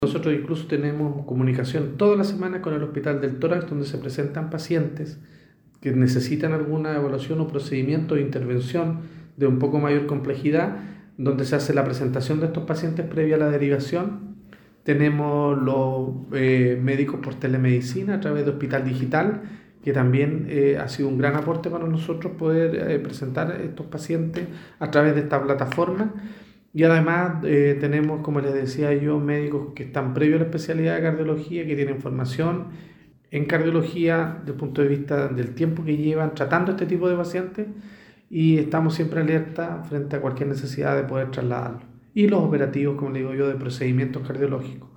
Nosotros incluso tenemos comunicación toda la semana con el Hospital del Tórax, donde se presentan pacientes que necesitan alguna evaluación o procedimiento de intervención de un poco mayor complejidad, donde se hace la presentación de estos pacientes previa a la derivación. Tenemos los médicos por telemedicina a través de Hospital Digital, que también ha sido un gran aporte para nosotros poder presentar estos pacientes a través de esta plataforma. Y además tenemos, como les decía yo, médicos que están previos a la especialidad de cardiología, que tienen formación en cardiología desde el punto de vista del tiempo que llevan tratando este tipo de pacientes, y estamos siempre alerta frente a cualquier necesidad de poder trasladarlo. Y los operativos, como le digo yo, de procedimientos cardiológicos.